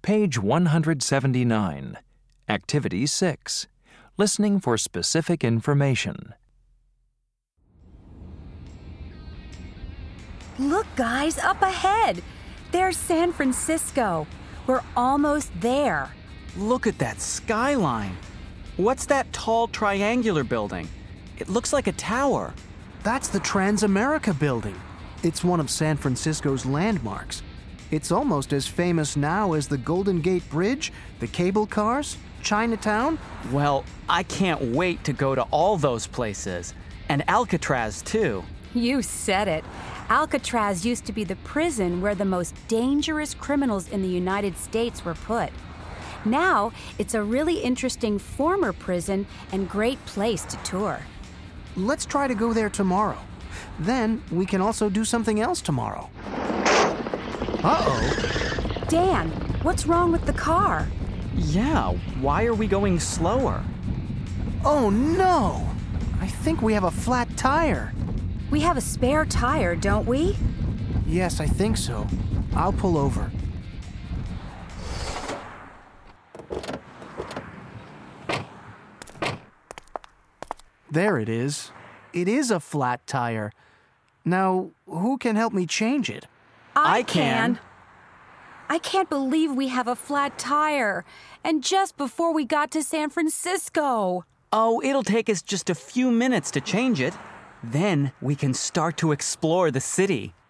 Page 179. Activity 6. Listening for specific information. Look, guys, up ahead. There's San Francisco. We're almost there. Look at that skyline. What's that tall triangular building? It looks like a tower. That's the Transamerica Building. It's one of San Francisco's landmarks. It's almost as famous now as the Golden Gate Bridge, the cable cars, Chinatown. Well, I can't wait to go to all those places. And Alcatraz, too. You said it. Alcatraz used to be the prison where the most dangerous criminals in the United States were put. Now, it's a really interesting former prison and great place to tour. Let's try to go there tomorrow. Then we can also do something else tomorrow. Uh-oh. Dan, what's wrong with the car? Yeah, why are we going slower? Oh no! I think we have a flat tire. We have a spare tire, don't we? Yes, I think so. I'll pull over. There it is. It is a flat tire. Now, who can help me change it? I can. I can't believe we have a flat tire. And just before we got to San Francisco. Oh, it'll take us just a few minutes to change it. Then we can start to explore the city.